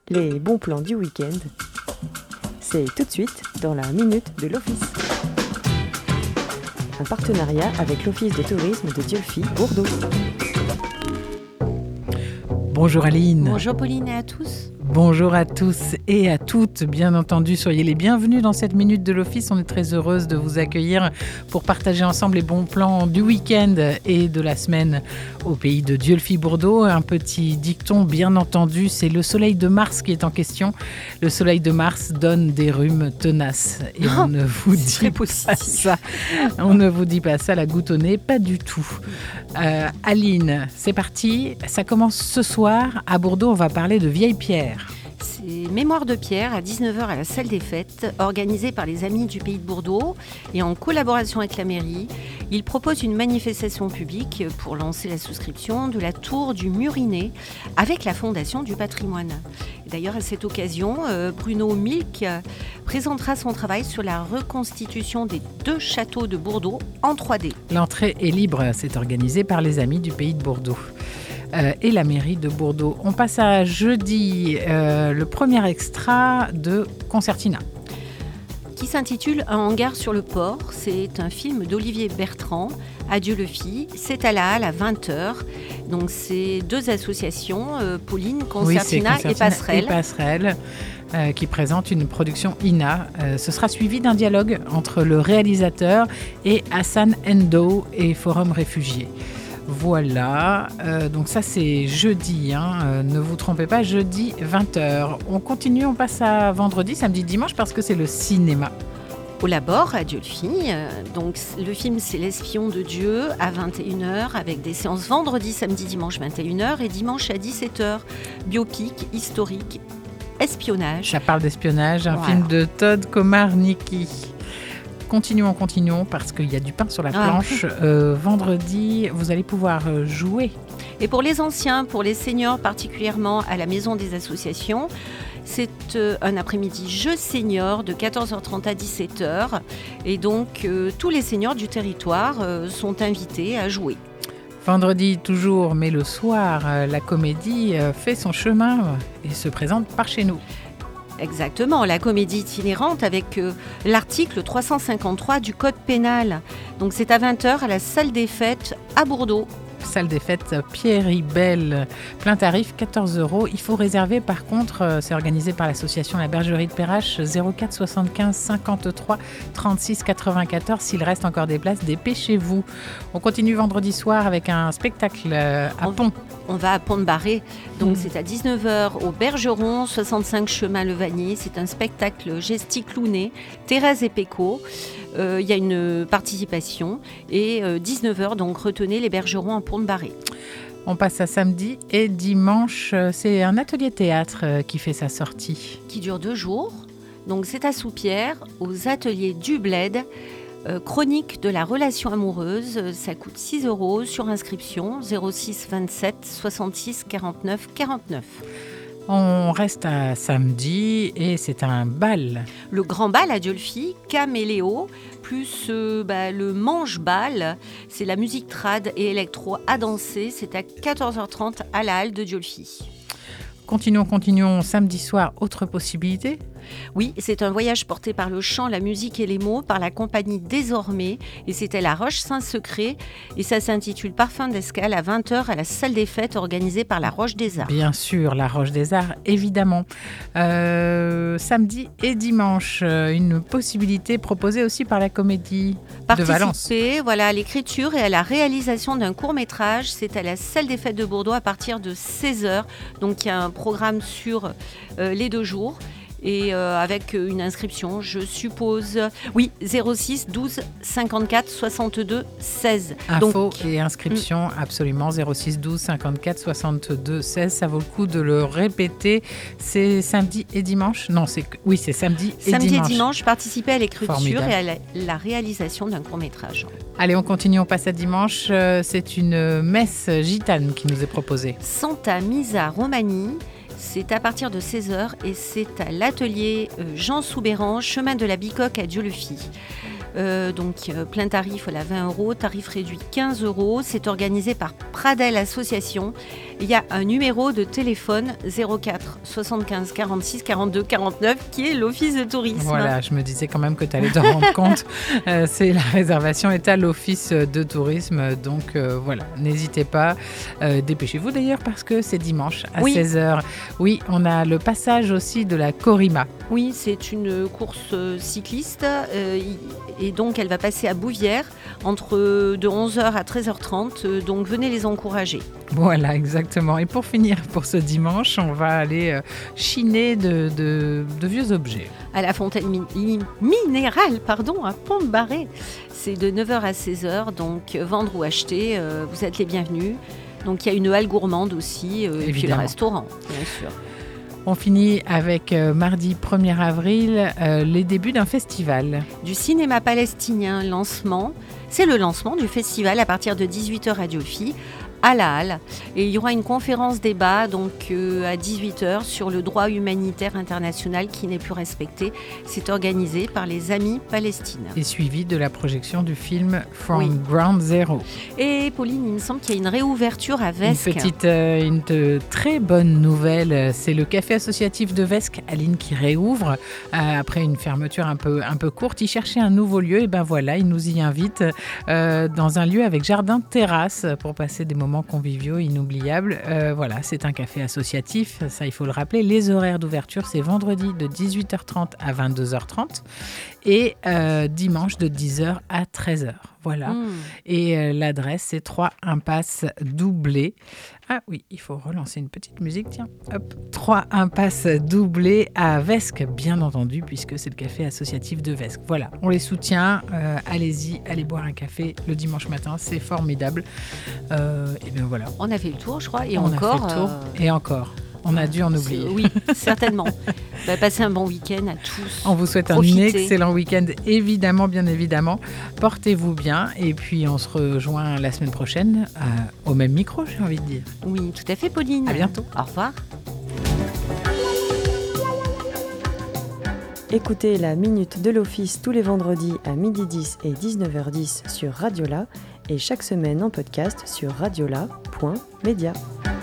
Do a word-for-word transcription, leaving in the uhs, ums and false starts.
Les bons plans du week-end, c'est tout de suite dans la Minute de l'Office. Un partenariat avec l'Office de tourisme de Dieulefit, Bourdeaux. Bonjour Aline. Bonjour Pauline et à tous. Bonjour à tous et à toutes, bien entendu, soyez les bienvenus dans cette Minute de l'Office. On est très heureuse de vous accueillir pour partager ensemble les bons plans du week-end et de la semaine au pays de Dieulefit-Bourdeaux. Un petit dicton, bien entendu, c'est le soleil de Mars qui est en question. Le soleil de Mars donne des rhumes tenaces. Et Oh, on ne vous dit pas ça. On ne vous dit pas ça, la goutte au nez, pas du tout. Euh, Aline, c'est parti. Ça commence ce soir. À Bourdeaux, on va parler de vieilles pierres. C'est Mémoire de Pierre à dix-neuf heures à la salle des fêtes, organisée par les Amis du Pays de Bourdeaux et en collaboration avec la mairie. Ils proposent une manifestation publique pour lancer la souscription de la tour du Murinet avec la Fondation du patrimoine. D'ailleurs, à cette occasion, Bruno Milk présentera son travail sur la reconstitution des deux châteaux de Bourdeaux en trois D. L'entrée est libre, c'est organisé par les Amis du Pays de Bourdeaux. Euh, et la mairie de Bourdeaux. On passe à jeudi, euh, le premier extra de Concertina. Qui s'intitule Un hangar sur le port. C'est un film d'Olivier Bertrand à Dieulefit. C'est à la Halle à vingt heures. Donc c'est deux associations, euh, Pauline, Concertina, oui, Concertina et Passerelle. Et Passerelle. Euh, qui présente une production I N A. Euh, ce sera suivi d'un dialogue entre le réalisateur et Hassan Endo et Forum Réfugiés. Voilà, euh, donc ça c'est jeudi, hein, euh, ne vous trompez pas, jeudi vingt heures. On continue, on passe à vendredi, samedi, dimanche parce que c'est le cinéma. Au Labor à Dieulefit. Euh, donc le film c'est L'espion de Dieu à vingt et une heures avec des séances vendredi, samedi, dimanche vingt et une heures et dimanche à dix-sept heures. Biopic, historique, espionnage. Ça parle d'espionnage, un Voilà. film de Todd Komarnicki. Continuons, continuons, parce qu'il y a du pain sur la planche. Ah. Euh, vendredi, vous allez pouvoir jouer. Et pour les anciens, pour les seniors particulièrement à la Maison des Associations, c'est euh, un après-midi jeu senior de quatorze heures trente à dix-sept heures. Et donc, euh, tous les seniors du territoire euh, sont invités à jouer. Vendredi toujours, mais le soir, euh, la comédie euh, fait son chemin et se présente par chez nous. Exactement, la comédie itinérante avec euh, l'article trois cent cinquante-trois du Code pénal. Donc c'est à vingt heures à la salle des fêtes à Bourdeaux. Salle des fêtes Pierre Ibel, plein tarif quatorze euros. Il faut réserver par contre, c'est organisé par l'association La Bergerie de Perrache, zéro quatre soixante-quinze cinquante-trois trente-six quatre-vingt-quatorze. S'il reste encore des places, dépêchez-vous. On continue vendredi soir avec un spectacle à on, Pont. On va à Pont-de-Barré, donc mmh. c'est à dix-neuf heures au Bergeron, soixante-cinq chemin Levanier. C'est un spectacle gesticlouné, Thérèse et Péco. Il euh, y a une participation et euh, dix-neuf heures, donc retenez les Bergerons en Pont-de-Barré. On passe à samedi et dimanche, c'est un atelier théâtre qui fait sa sortie. Qui dure deux jours, donc c'est à Soupières, aux ateliers du Bled. Euh, chronique de la relation amoureuse, ça coûte six euros sur inscription, zéro six vingt-sept soixante-six quarante-neuf quarante-neuf. On reste à samedi et c'est un bal. Le grand bal à Dieulefit, Caméléo, plus euh, bah, le manche-bal, c'est la musique trad et électro à danser, c'est à quatorze heures trente à la Halle de Dieulefit. Continuons, continuons, samedi soir, autre possibilité ? Oui, c'est un voyage porté par le chant, la musique et les mots, par la compagnie Désormais. Et c'était la Roche-Saint-Secret. Et ça s'intitule Parfum d'escale à vingt heures à la salle des fêtes organisée par la Roche des Arts. Bien sûr, la Roche des Arts, évidemment. Euh, samedi et dimanche, une possibilité proposée aussi par la Comédie de Valence. Participer, voilà, à l'écriture et à la réalisation d'un court-métrage. C'est à la salle des fêtes de Bourdeaux à partir de seize heures. Donc il y a un programme sur euh, les deux jours. Et euh, avec une inscription, je suppose, oui, zéro six douze cinquante-quatre soixante-deux seize. Info Donc, et inscription, mm. absolument, zéro six douze cinquante-quatre soixante-deux seize. Ça vaut le coup de le répéter. C'est samedi et dimanche ? Non, c'est oui, c'est samedi et samedi dimanche. Samedi et dimanche, participer à l'écriture Formidable. Et à la, la réalisation d'un court-métrage. Allez, on continue, on passe à dimanche. C'est une messe gitane qui nous est proposée. Santa Misa Romani. C'est à partir de seize heures et c'est à l'atelier Jean Soubéran, chemin de la Bicoque à Dieulefit. Euh, donc euh, plein tarif voilà, vingt euros, tarif réduit quinze euros. C'est organisé par Pradel Association. Il y a un numéro de téléphone zéro quatre soixante-quinze quarante-six quarante-deux quarante-neuf qui est l'office de tourisme. Voilà, je me disais quand même que tu allais te rendre compte. Euh, c'est la réservation est à l'office de tourisme. Donc euh, voilà, n'hésitez pas. Euh, dépêchez-vous d'ailleurs parce que c'est dimanche à oui. seize heures. Oui, on a le passage aussi de la Corima. Oui, c'est une course cycliste euh, et donc elle va passer à Bouvières entre de onze heures à treize heures trente. Donc venez les encourager. Voilà, exactement. Et pour finir, pour ce dimanche, on va aller euh, chiner de, de, de vieux objets. À la fontaine mi- minérale, pardon, à Pont-de-Barré. C'est de neuf heures à seize heures, donc vendre ou acheter, euh, vous êtes les bienvenus. Donc il y a une halle gourmande aussi, euh, et puis le restaurant, bien sûr. On finit avec euh, mardi premier avril, euh, les débuts d'un festival. Du cinéma palestinien, lancement. C'est le lancement du festival à partir de dix-huit heures à Diofi, à la Halle. Et il y aura une conférence débat donc, euh, à dix-huit heures sur le droit humanitaire international qui n'est plus respecté. C'est organisé par les Amis Palestine. Et suivi de la projection du film From oui. Ground Zero. Et Pauline, il me semble qu'il y a une réouverture à Vesques. Une petite, euh, une de, très bonne nouvelle. C'est le café associatif de Vesques, Aline, qui réouvre euh, après une fermeture un peu, un peu courte. Il cherchait un nouveau lieu et ben voilà, il nous y invite euh, dans un lieu avec jardin terrasse pour passer des moments conviviaux inoubliables. Euh, voilà, c'est un café associatif, ça il faut le rappeler. Les horaires d'ouverture, c'est vendredi de dix-huit heures trente à vingt-deux heures trente et euh, dimanche de dix heures à treize heures. Voilà. Mmh. Et euh, l'adresse, c'est trois impasse Doublé. Ah oui, il faut relancer une petite musique, tiens. Hop, trois impasse Doublé à Vesques, bien entendu, puisque c'est le café associatif de Vesques. Voilà, on les soutient. Euh, allez-y, allez boire un café le dimanche matin, c'est formidable. Euh, et bien voilà. On a fait le tour, je crois, et on encore. A fait le tour, euh... Et encore. On a dû en oublier. C'est, oui, certainement. Bah, passez un bon week-end à tous. On vous souhaite Profitez. Un excellent week-end, évidemment, bien évidemment. Portez-vous bien et puis on se rejoint la semaine prochaine euh, au même micro, j'ai envie de dire. Oui, tout à fait, Pauline. À bientôt. Au revoir. Écoutez la Minute de l'Office tous les vendredis à midi dix et dix-neuf heures dix sur Radiola et chaque semaine en podcast sur radiola point media.